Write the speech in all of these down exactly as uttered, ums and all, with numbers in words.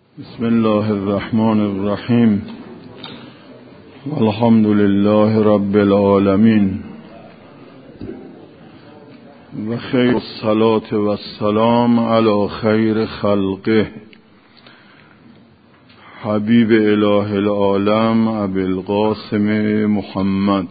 بسم الله الرحمن الرحیم والحمد لله رب العالمین و خیر الصلاة و السلام علی خیر خلقه حبیب اله العالم ابی القاسم محمد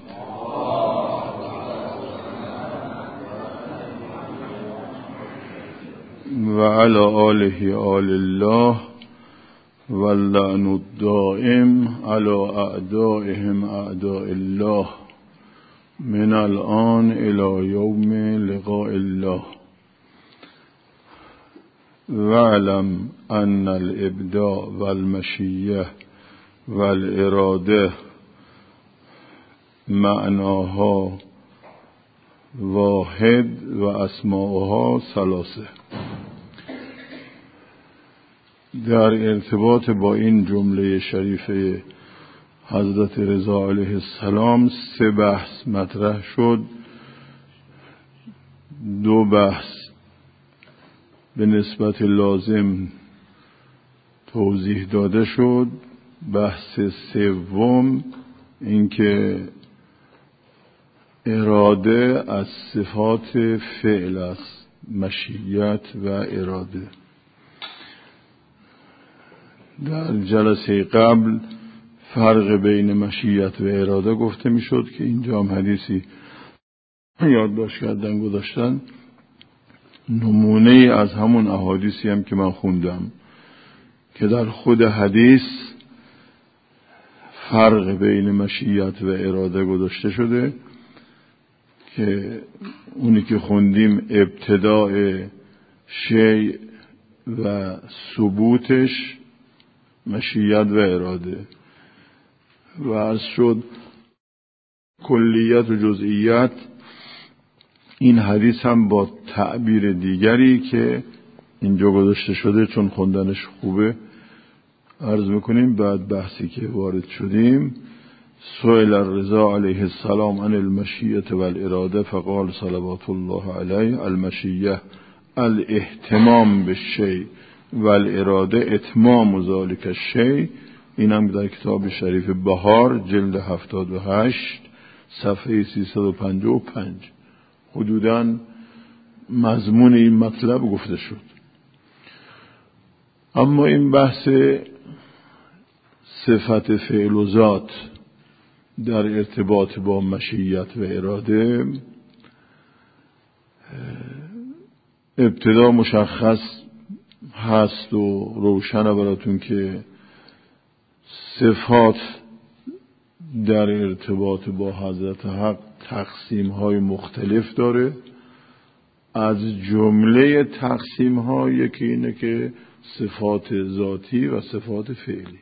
و علی آله آل الله واللعن الدائم على اعدائهم اعداء الله من الان الى یوم لقاء الله واعلم ان الابداع والمشیه والاراده معناها واحد و اسماؤها ثلاثه. در ارتباط با این جمله شریفه حضرت رضا علیه السلام سه بحث مطرح شد. دو بحث به نسبت لازم توضیح داده شد. بحث سوم اینکه اراده از صفات فعل است، مشیت و اراده. در جلسه قبل فرق بین مشیت و اراده گفته می شد که اینجا هم حدیثی یادداشت کردن گذاشتن، نمونه از همون احادیثی هم که من خوندم که در خود حدیث فرق بین مشیت و اراده گذاشته شده که اونی که خوندیم ابتداء شیء و ثبوتش مشیت و اراده، و عرض شد کلیت و جزئیات این حدیث هم با تعبیر دیگری که اینجا گذاشته شده چون خوندنش خوبه عرض میکنیم. بعد بحثی که وارد شدیم سئل الرضا علیه السلام عن المشیة والاراده فقال صلوات الله علیه المشیة الاهتمام بالشیء والاراده اتمام ذلك الشیء. این هم در کتاب شریف بهار جلد هفتاد و هشت صفحه سیصد و پنجاه و پنج حدوداً مضمون این مطلب گفته شد. اما این بحث صفت فعل و ذات در ارتباط با مشیت و اراده ابتدا مشخص هست و روشنه براتون که صفات در ارتباط با حضرت حق تقسیم های مختلف داره. از جمله تقسیم ها یکی اینه که صفات ذاتی و صفات فعلی.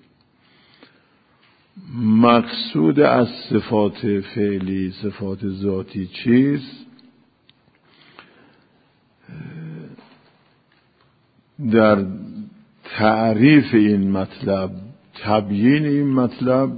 مقصود از صفات فعلی صفات ذاتی چیست؟ در تعریف این مطلب، تبیین این مطلب،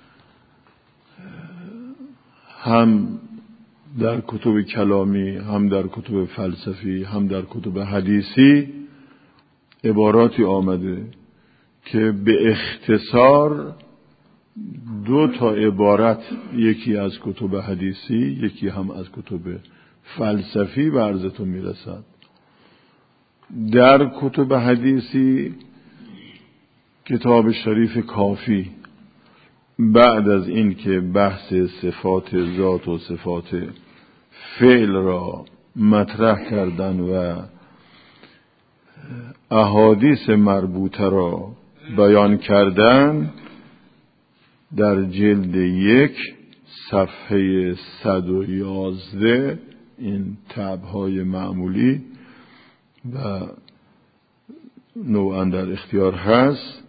هم در کتب کلامی هم در کتب فلسفی هم در کتب حدیثی عباراتی آمده که به اختصار دو تا عبارت، یکی از کتب حدیثی یکی هم از کتب فلسفی به عرضتون میرسد. در کتب حدیثی کتاب شریف کافی بعد از این که بحث صفات ذات و صفات فعل را مطرح کردن و احادیث مربوطه را بیان کردن، در جلد یک صفحه صد و یازده این تبهای معمولی و نوعا در اختیار هست،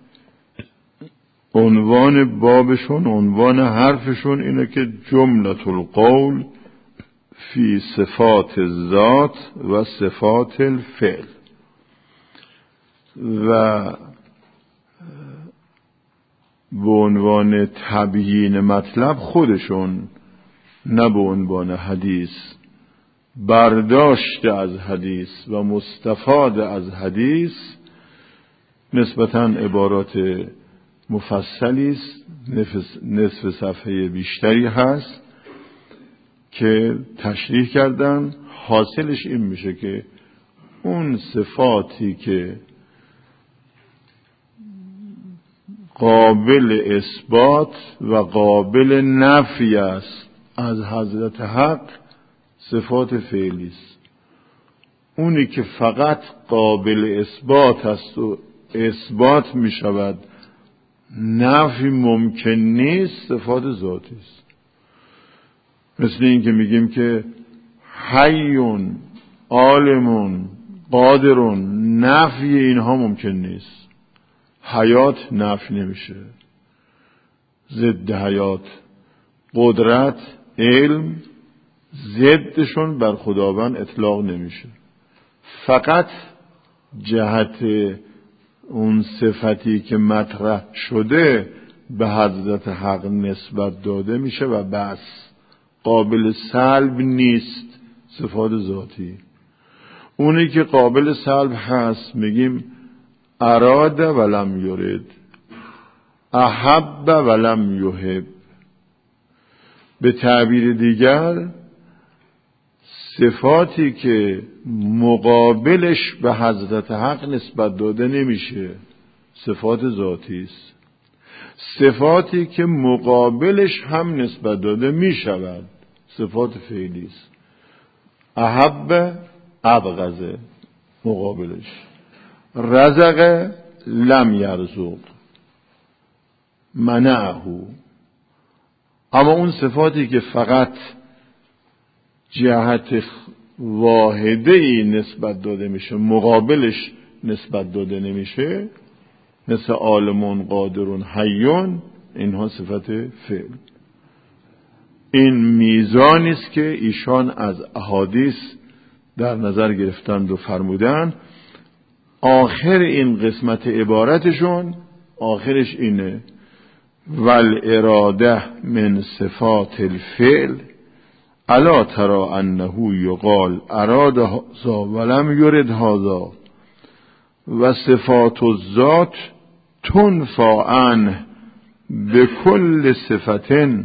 عنوان بابشون، عنوان حرفشون اینه که جملة القول فی صفات الذات و صفات الفعل. و به عنوان تبیین مطلب خودشون، نه به عنوان حدیث، برداشت از حدیث و مستفاد از حدیث نسبتاً عبارات مفصلی است، نصف صفحه بیشتری هست که تشریح کردن. حاصلش این میشه که اون صفاتی که قابل اثبات و قابل نفی است از حضرت حق صفات فعلی است. اونی که فقط قابل اثبات است و اثبات می شود نفی ممکن نیست صفات ذاتی است. مثل این که میگیم که حیون عالمون قادرون، نفی اینها ممکن نیست. حیات نفی نمیشه، ضد حیات قدرت علم ضدشون بر خداوند اطلاق نمیشه. فقط جهت اون صفتی که مطرح شده به حضرت حق نسبت داده میشه و بس، قابل سلب نیست صفات ذاتی. اونی که قابل سلب هست میگیم اراد ولم یرد، احب ولم یحب. به تعبیر دیگر صفاتی که مقابلش به حضرت حق نسبت داده نمیشه صفات ذاتی است. صفاتی که مقابلش هم نسبت داده میشود صفات فعلی است. احب ابغض مقابلش، رزق لم یرزق منعه. اما اون صفاتی که فقط جهت واحده ای نسبت داده میشه مقابلش نسبت داده نمیشه، مثل عالمون قادرون حیون، اینها صفت فعل. این میزانی است که ایشان از احادیث در نظر گرفتند و فرمودند. آخر این قسمت عبارتشون آخرش اینه: والاراده من صفات الفعل الا ترى انه یقال اراد هذا ولم یرد هذا و صفات الذات تنفی عنه بكل صفت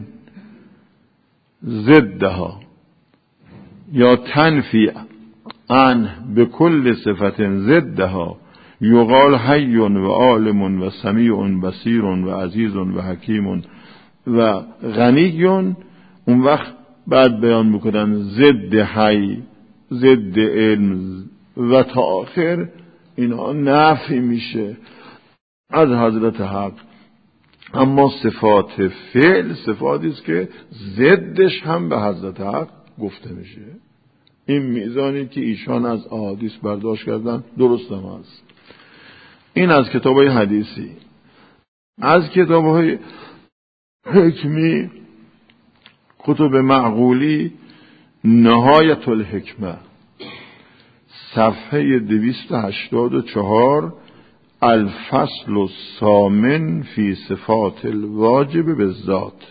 ضدها، یا تنفی عنه بكل صفت ضدها، یقال حی و عالم و سمیع و بصیر و عزیز و حکیم و غنی. اون وقت بعد بیان میکنن ضد حی، ضد علم و تا آخر اینها نفی میشه از حضرت حق. اما صفات فعل صفاتی است که ضدش هم به حضرت حق گفته میشه. این میزانی که ایشان از احادیث برداشت کردن درست هم هست. این از کتاب‌های حدیثی. از کتاب‌های حکمی، کتب معقولی، نهایت الحکمه صفحه دویست و هشتاد و چهار، الفصل الثامن فی صفات الواجب بالذات.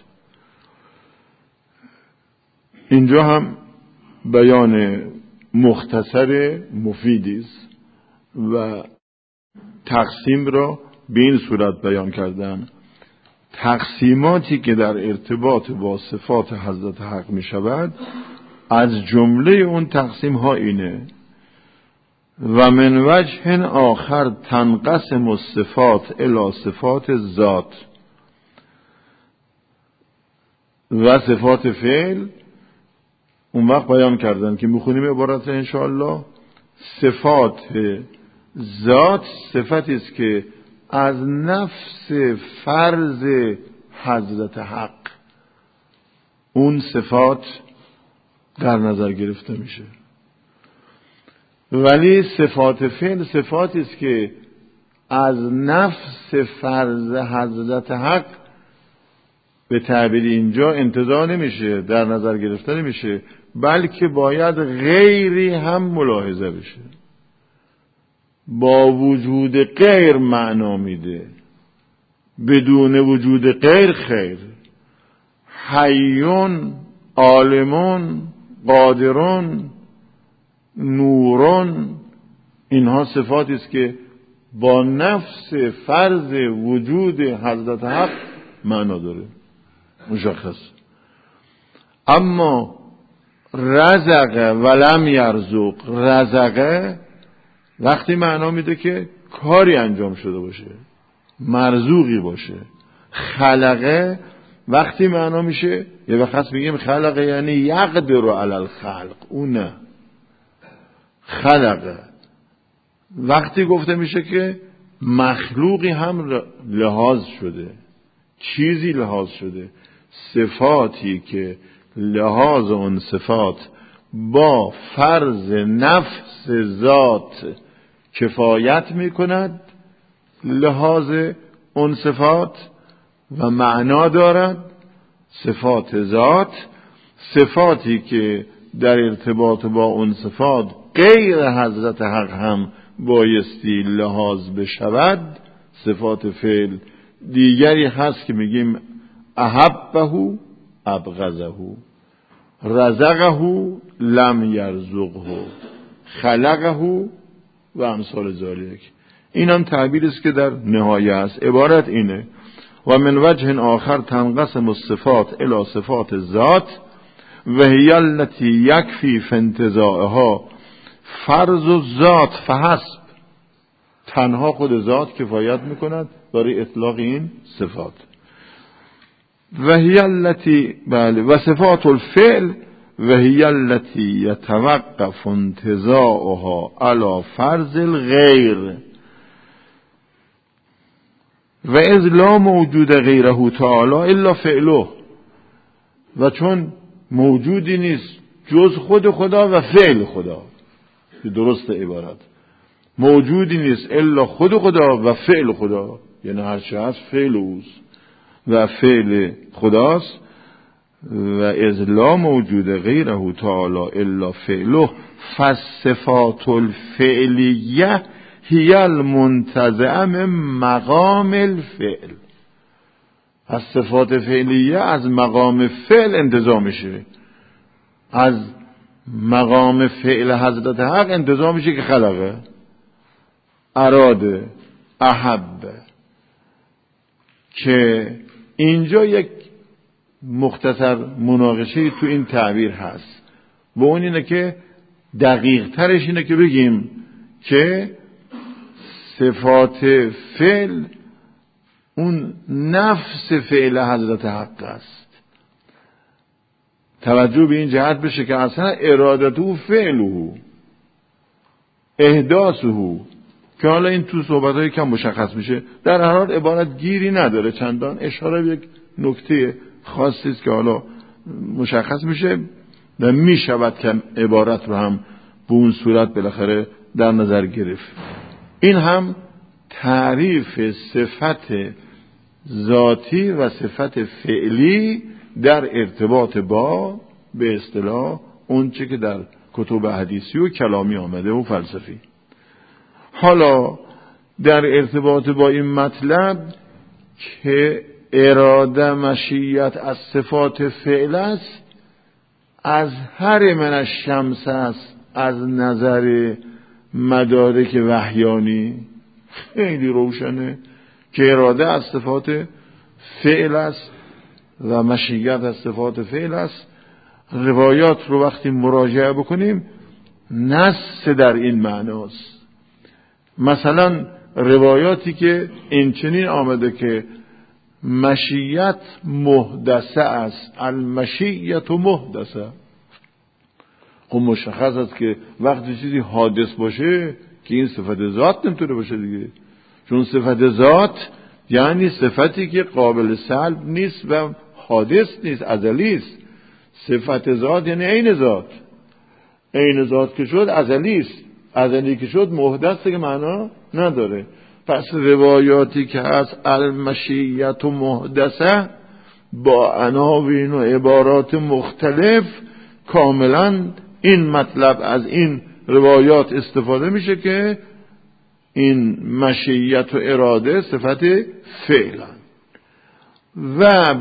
اینجا هم بیان مختصر مفیدی است و تقسیم را به این صورت بیان کردن: تقسیماتی که در ارتباط با صفات حضرت حق می شود، از جمله اون تقسیم ها اینه: و من وجه آخر تنقسم الصفات الی صفات ذات و صفات فعل. اون وقت بیان کردن که میخونیم عبارت انشاءالله: صفات ذات صفتی است که از نفس فرض حضرت حق اون صفات در نظر گرفته میشه. ولی صفات فعل صفاتی است که از نفس فرض حضرت حق به تعبیر اینجا انتزاع نمیشه، در نظر گرفته نمیشه، بلکه باید غیری هم ملاحظه بشه. با وجود غیر معنا میده، بدون وجود غیر خیر. حیون، عالمون، قادرون، نورون، اینها صفاتی است که با نفس فرض وجود حضرت حق معنا داره، مشخص. اما رزقه ولم یرزق، رزقه وقتی معنا میده که کاری انجام شده باشه، مرزوقی باشه. خلقه وقتی معنا میشه، یه وقت میگیم خلقه یعنی یقدر علی الخلق، اون نه. خلقه وقتی گفته میشه که مخلوقی هم لحاظ شده، چیزی لحاظ شده، صفاتی که لحاظ اون صفات با فرض نفس ذات کفایت میکند، لحاظ اون صفات و معنا دارد. صفات ذات، صفاتی که در ارتباط با اون صفات غیر حضرت حق هم بایستی لحاظ بشود. صفات فعل دیگری هست که میگیم احبه ابغضه، رزقه لم یرزقه، خلقه و امثال ذالک. این هم تعبیری است که در نهایه است. عبارت اینه: و من وجه آخر تنقسم الصفات الی صفات ذات و هی التي یکفی فی انتزاعها فرض الذات فحسب. تنها خود ذات کفایت میکند برای اطلاق این صفات. و هی التي بله و صفات الفعل و هی التي یتوقف انتزاعها علی فرض الغیر و اذ لا موجود غیره تعالی الا فعله. و چون موجودی نیست جز خود خدا و فعل خدا، درست عبارت، موجودی نیست الا خود خدا و فعل خدا، یعنی هر چه هست فعل اوست و فعل خداست. و اذ لا موجود غیره تعالی الا فعله فالصفات الفعلیه هی المنتزعه من مقام الفعل. از صفات فعلیه از مقام فعل انتزاع میشه، از مقام فعل حضرت حق انتزاع میشه که خلقه، اراده، احبه. که اینجا یک مختصر مناقشه تو این تعبیر هست، و اون اینه که دقیق ترش اینه که بگیم که صفات فعل اون نفس فعل حضرت حق است. توجه به این جهت بشه که اصلا ارادته فعله احداثه، که حالا این تو صحبت‌های کم مشخص میشه، در هر حال عبارت گیری نداره، چندان اشاره به یک نکته خاصی است که حالا مشخص میشه و میشود که عبارت رو هم به اون صورت بالاخره در نظر گرفت. این هم تعریف صفت ذاتی و صفت فعلی در ارتباط با به اصطلاح اون چه که در کتب حدیثی و کلامی آمده و فلسفی. حالا در ارتباط با این مطلب که اراده مشیت از صفات فعل است، از هر من الشمس است از نظر مدارک وحیانی خیلی روشنه که اراده از صفات فعل است و مشیت از صفات فعل است. روایات رو وقتی مراجعه بکنیم نص در این معناست. مثلا روایاتی که این چنین آمده که مشیت محدثه است، المشیت محدثه، خب مشخص است که وقتی چیزی حادث باشه که این صفت ذات نمیتونه باشه دیگه، چون صفت ذات یعنی صفتی که قابل سلب نیست و حادث نیست، ازلی است. صفت ذات یعنی عین ذات، عین ذات که شد ازلی است، ازلی که شد محدثه که معنا نداره. پس روایاتی که از المشیت و محدثه با عناوین و عبارات مختلف کاملا این مطلب از این روایات استفاده میشه که این مشیت و اراده صفت فعلن. و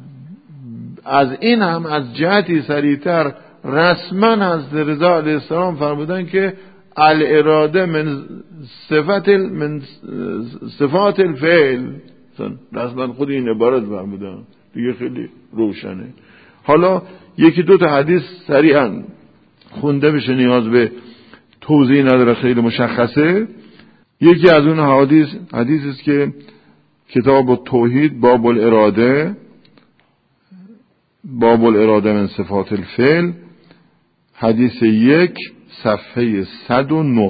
از این هم از جهتی سریعتر رسما از رضا علیه السلام فرمودن که الاراده من صفت من صفات الفعل، اصلا خود این عبارت فرمودن دیگه، خیلی روشنه. حالا یکی دو تا حدیث سریعا خونده بشه، نیاز به توضیح نداره، خیلی مشخصه. یکی از اون حدیث حدیثی است که کتاب التوحید باب الاراده باب الاراده من صفات الفعل، حدیث یک صفحه صد و نه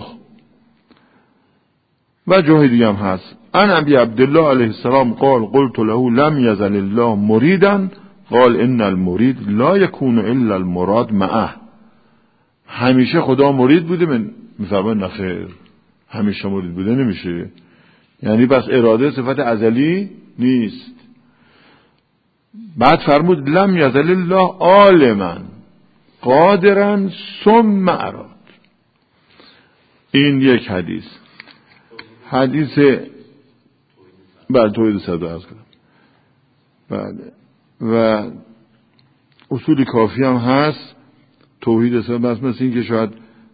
و جای دیگه هم هست. ان ابی عبدالله علیه السلام قال قلت له لم یزل الله مریدا قال ان المرید لا یکون الا المراد معه. همیشه خدا مرید بوده؟ من میفهمم نخیر، همیشه مرید بوده نمیشه، یعنی بس اراده صفت ازلی نیست. بعد فرمود لم یزل الله عالما قادرا ثم اراد. این یک حدیث. حدیث بعد توحید صدو عرض کنم. بعد و اصول کافی هم هست توحید صدو، بس مثل این که شاید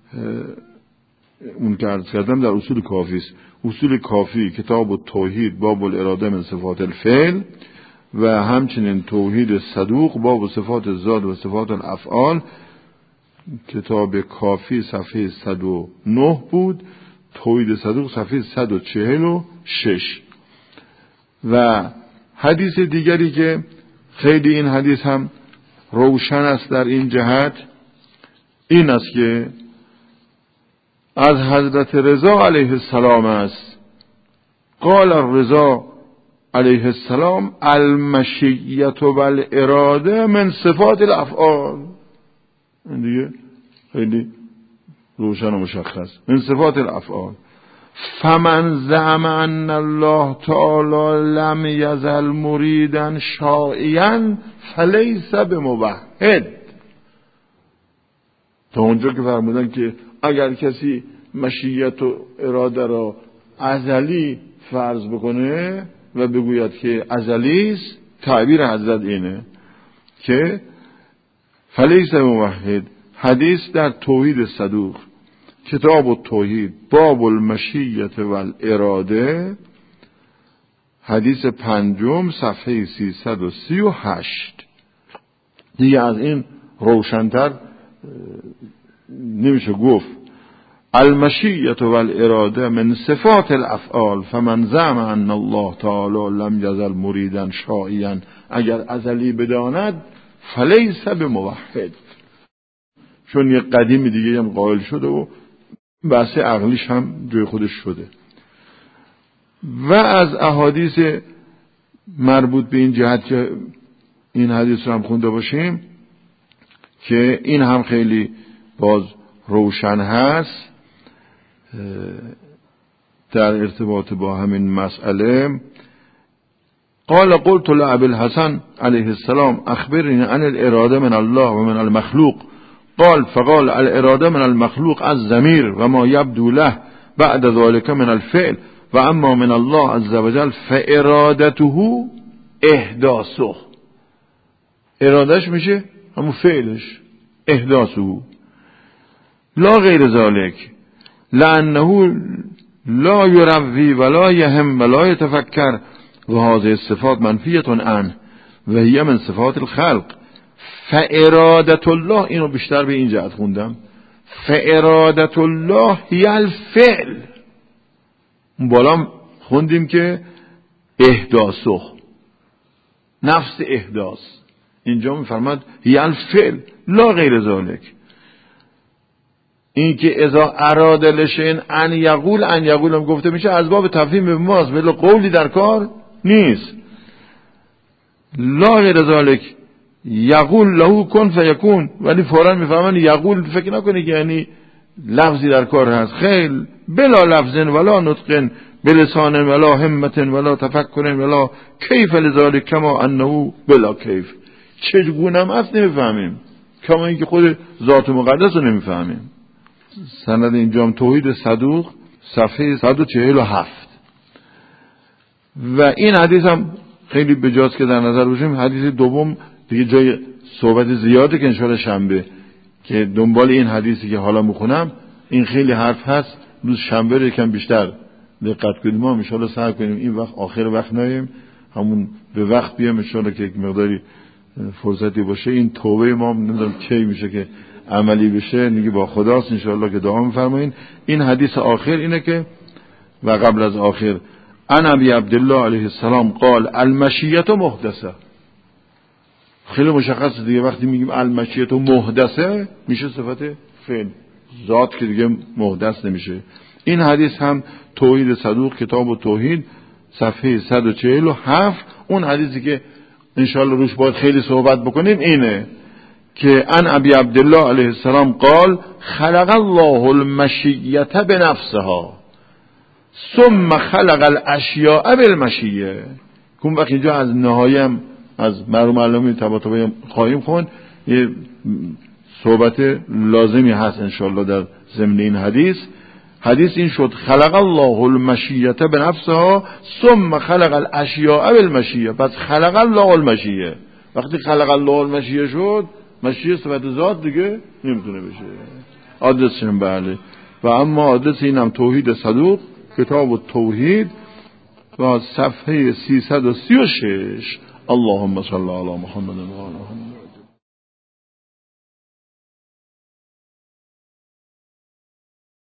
اون که عرض کردم در اصول کافی است. اصول کافی کتاب التوحید باب الاراده من صفات الفعل و همچنین توحید صدوق باب صفات الذات و صفات الافعال، کتاب کافی صفحه صد و نه بود، توحید صدوق صفحه صد و چهل و شش. و حدیث دیگری که خیلی این حدیث هم روشن است در این جهت این است که از حضرت رضا علیه السلام است. قال الرضا علیه السلام المشیت و الاراده من صفات الافعال. این دیگه خیلی روشن و مشخص، من صفات الافعال. فمن زعم ان الله تعالی لم یزل مریدا شائعا فلیس بموحد. تا اونجا که فرمودن که اگر کسی مشیت و اراده را ازلی فرض بکنه و بگوید که ازلی است، تعبیر حضرت اینه که فلیس موحد. حدیث در توحید صدوق کتاب التوحید باب المشیت و الاراده، حدیث پنجم صفحه سیصد و سی و هشت. دیگه از این روشن‌تر نمیشه گفت. المشیت و الاراده من صفات الافعال فمن زعم ان الله تعالی لم یزل مریدا شائعا، اگر ازلی بداند فلیس بموحد. چون یه قدیم دیگه هم قائل شده و بحث عقلیش هم جای خودش شده. و از احادیث مربوط به این جهت که این حدیث رو هم خونده باشیم که این هم خیلی باز روشن هست در ارتباط با همین مسئله. قال قلت لأبي الحسن علیه السلام اخبرني عن الاراده من الله و من المخلوق قال فقال الاراده من المخلوق الضمير و ما يبدو له بعد ذلك من الفعل و اما من الله عز وجل فارادته احداثه. ارادهش میشه همون فعلش، احداثه لا غیر ذلك لانه لا يروي ولا يهم ولا يتفكر و هذه الصفات منفیه عنه و هي من صفات الخلق فارادت الله. اینو بیشتر به این جهت خوندم، فارادت الله هی الفعل. بالا خوندیم که احداثه نفس احداث، اینجا میفرماد هی الفعل لا غیر ذلك. این که اذا اراد لشین ان یقول ان یقول هم گفته میشه از باب تفهیم به ماست، ولی قولی در کار نیست. لا غیر ذلك یقول له کن فیکون، ولی فوراً میفهمن یقول فکر نکنی که یعنی لفظی در کار هست. خیل بلا لفظ ولا نطق بلسان ولا همت ولا تفکر ولا کیف لذلك کما انه بلا کیف. چگونه هم اصلا نمیفهمیم کما اینکه خود ذات مقدس رو نمیفهمیم. سند اینجام توحید صدوق صفحه صد و چهل و هفت. و این حدیث هم خیلی بجاست که در نظر باشیم. حدیث دوم دیگه جای صحبت زیاده که انشاءالله شنبه که دنبال این حدیثی که حالا میخونم این خیلی حرف هست، روز شنبه رو یکم بیشتر دقت کنیم، ما ان شاءالله سعی کنیم این وقت آخر وقت نیم، همون به وقت بیام ان شاءالله که یک مقداری فرصتی باشه. این توبه ما نمیدونم کی میشه که عملی بشه، دیگه با خداست ان شاءالله که دعا می‌فرمایید. این حدیث آخر اینه که و قبل از آخر ان ابی عبدالله علیه السلام قال المشیة محدثه. خیلی مشخصه دیگه، وقتی میگیم المشیة محدثه میشه صفت فعل، ذات که دیگه محدث نمیشه. این حدیث هم توحید صدوق کتاب و توحید صفحه صد و چهل و هفت. اون حدیثی که انشاءالله روش باید خیلی صحبت بکنیم اینه که ان ابی عبدالله علیه السلام قال خلق الله المشیة بنفسها ثم خلق الاشیاء بالمشیة. کن وقت اینجا از نهایم از مرحوم علامه طباطبایی خواهیم خوند، یه صحبت لازمی هست انشاءالله در ضمن این حدیث. حدیث این شد خلق الله المشیة بنفسها ثم خلق الاشیاء بالمشیة. پس خلق الله المشیة، وقتی خلق الله المشیة شد، مشیة صفت ذات دیگه نمیتونه بشه. آدرسش هم بله. و اما آدرس اینم توحید صدوق کتاب و توحید و صفحه سیصد و سی و شش. اللهم صل علی محمد و آل محمد.